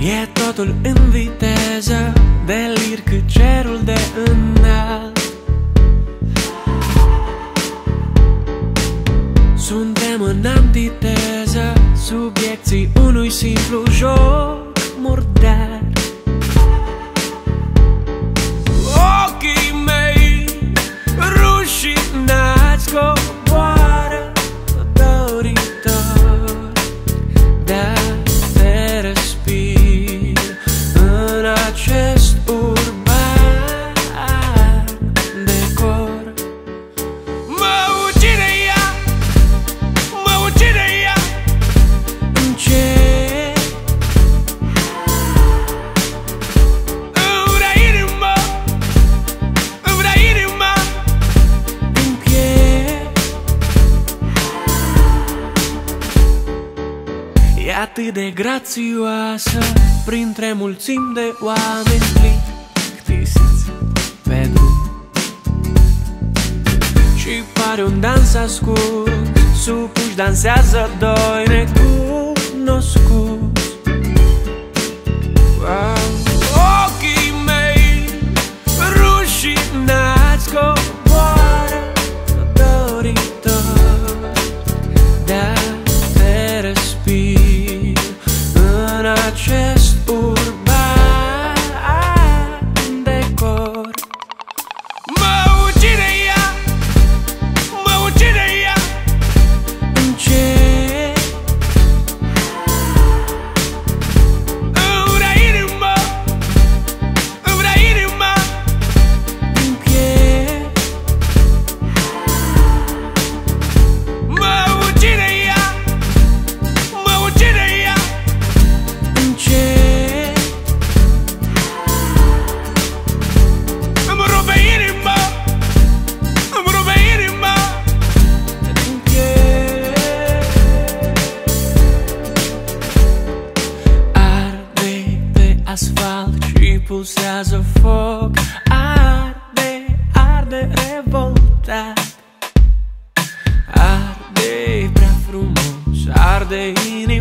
E totul în viteză, delir cât cerul de înalt. Suntem în antiteză, subiecții unui simplu joc murdar. Ochii mei rușinați coboară doritor de a te respir în acest urban decor. Mă ucide ea, mă ucide ea încet. Îmi vrea inima, îmi vrea inima în piept. E atât de grațioasă printre mulțimi de oameni plictisiți pe drum, și pare un dans ascuns, supuși dansează doi necunoscuți. Ochii mei rușinați coboară doritor de a te respir în acest urban decor. Mă ucide ea, mă ucide ea încet. Îmi vrea inima, îmi vrea inima în piept. Mă ucide ea, mă ucide ea încet. Îmi rupe inima, îmi rupe inima din piept. Arde pe asfalt și pulsează foc. Arde, arde revoltat. Arde prea frumos, arde inima.